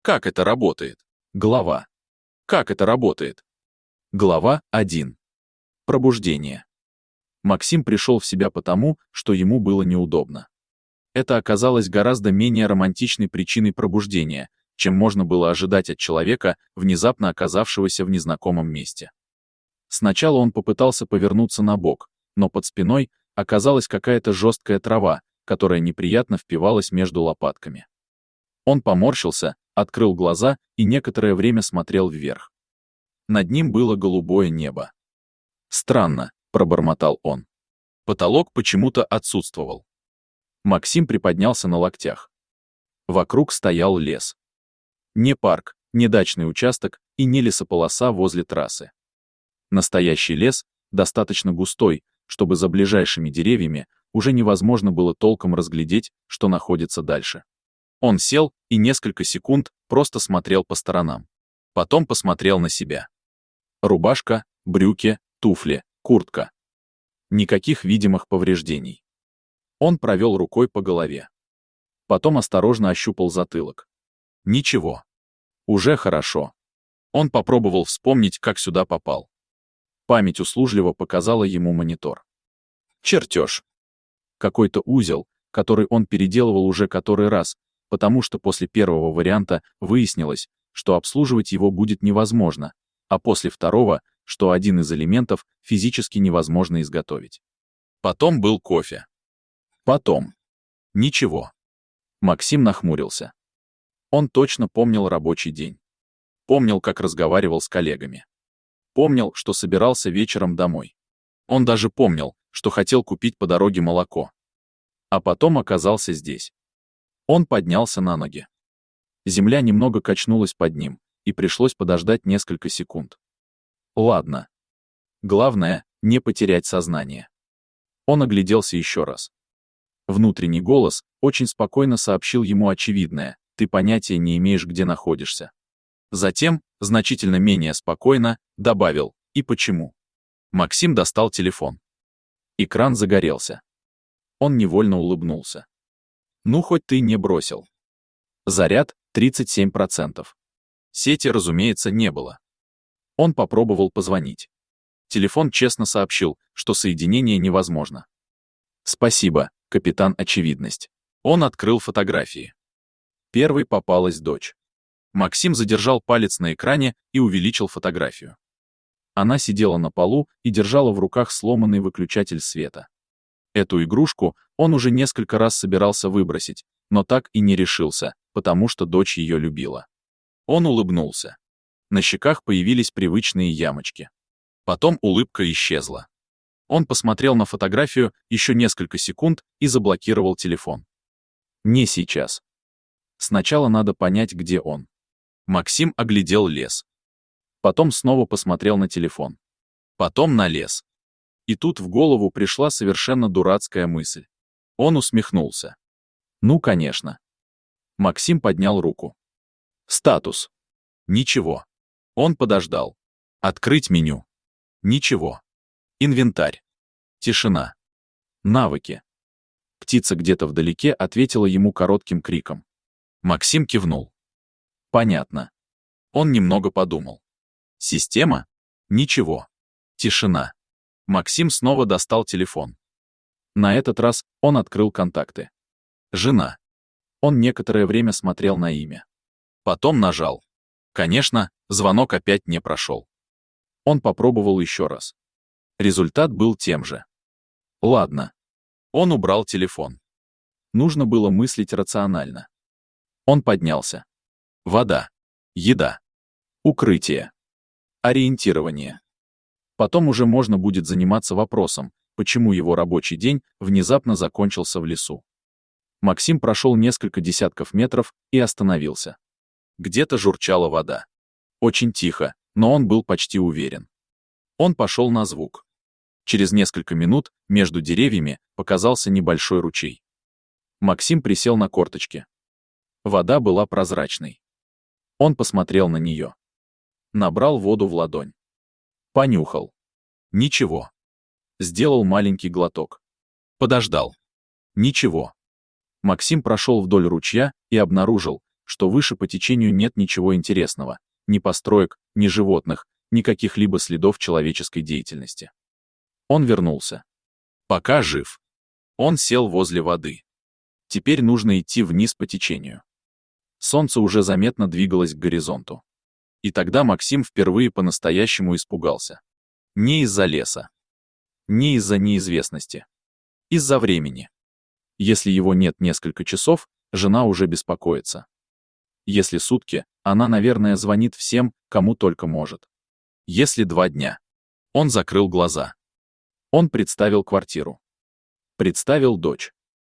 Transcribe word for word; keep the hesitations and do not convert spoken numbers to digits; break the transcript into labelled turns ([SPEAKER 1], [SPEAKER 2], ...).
[SPEAKER 1] Как это работает? Глава. Как это работает? Глава один. Пробуждение. Максим пришел в себя потому, что ему было неудобно. Это оказалось гораздо менее романтичной причиной пробуждения, чем можно было ожидать от человека, внезапно оказавшегося в незнакомом месте. Сначала он попытался повернуться на бок, но под спиной оказалась какая-то жесткая трава, которая неприятно впивалась между лопатками. Он поморщился, открыл глаза и некоторое время смотрел вверх. Над ним было голубое небо. «Странно», — пробормотал он. Потолок почему-то отсутствовал. Максим приподнялся на локтях. Вокруг стоял лес. Не парк, не дачный участок и не лесополоса возле трассы. Настоящий лес, достаточно густой, чтобы за ближайшими деревьями уже невозможно было толком разглядеть, что находится дальше. Он сел и несколько секунд просто смотрел по сторонам. Потом посмотрел на себя. Рубашка, брюки, туфли, куртка. Никаких видимых повреждений. Он провел рукой по голове. Потом осторожно ощупал затылок. Ничего. Уже хорошо. Он попробовал вспомнить, как сюда попал. Память услужливо показала ему монитор. Чертеж. Какой-то узел, который он переделывал уже который раз, потому что после первого варианта выяснилось, что обслуживать его будет невозможно, а после второго, что один из элементов физически невозможно изготовить. Потом был кофе. Потом. Ничего. Максим нахмурился. Он точно помнил рабочий день. Помнил, как разговаривал с коллегами. Помнил, что собирался вечером домой. Он даже помнил, что хотел купить по дороге молоко. А потом оказался здесь. Он поднялся на ноги. Земля немного качнулась под ним, и пришлось подождать несколько секунд. Ладно. Главное, не потерять сознание. Он огляделся еще раз. Внутренний голос очень спокойно сообщил ему очевидное: ты понятия не имеешь, где находишься. Затем, значительно менее спокойно, добавил: и почему. Максим достал телефон. Экран загорелся. Он невольно улыбнулся. Ну, хоть ты не бросил. Заряд — тридцать семь процентов. Сети, разумеется, не было. Он попробовал позвонить. Телефон честно сообщил, что соединение невозможно. Спасибо, капитан Очевидность. Он открыл фотографии. Первой попалась дочь. Максим задержал палец на экране и увеличил фотографию. Она сидела на полу и держала в руках сломанный выключатель света. Эту игрушку он уже несколько раз собирался выбросить, но так и не решился, потому что дочь ее любила. Он улыбнулся. На щеках появились привычные ямочки. Потом улыбка исчезла. Он посмотрел на фотографию еще несколько секунд и заблокировал телефон. Не сейчас. Сначала надо понять, где он. Максим оглядел лес. Потом снова посмотрел на телефон. Потом на лес. И тут в голову пришла совершенно дурацкая мысль. Он усмехнулся. Ну, конечно. Максим поднял руку. Статус. Ничего. Он подождал. Открыть меню. Ничего. Инвентарь. Тишина. Навыки. Птица где-то вдалеке ответила ему коротким криком. Максим кивнул. Понятно. Он немного подумал. Система? Ничего. Тишина. Максим снова достал телефон. На этот раз он открыл контакты. Жена. Он некоторое время смотрел на имя. Потом нажал. Конечно, звонок опять не прошел. Он попробовал еще раз. Результат был тем же. Ладно. Он убрал телефон. Нужно было мыслить рационально. Он поднялся. Вода. Еда. Укрытие. Ориентирование. Потом уже можно будет заниматься вопросом, почему его рабочий день внезапно закончился в лесу. Максим прошел несколько десятков метров и остановился. Где-то журчала вода. Очень тихо, но он был почти уверен. Он пошел на звук. Через несколько минут между деревьями показался небольшой ручей. Максим присел на корточки. Вода была прозрачной. Он посмотрел на нее. Набрал воду в ладонь. Понюхал. Ничего. Сделал маленький глоток. Подождал. Ничего. Максим прошел вдоль ручья и обнаружил, что выше по течению нет ничего интересного, ни построек, ни животных, ни каких-либо следов человеческой деятельности. Он вернулся. Пока жив. Он сел возле воды. Теперь нужно идти вниз по течению. Солнце уже заметно двигалось к горизонту. И тогда Максим впервые по-настоящему испугался. Не из-за леса. Не из-за неизвестности. Из-за времени. Если его нет несколько часов, жена уже беспокоится. Если сутки, она, наверное, звонит всем, кому только может. Если два дня. Он закрыл глаза. Он представил квартиру. Представил дочь.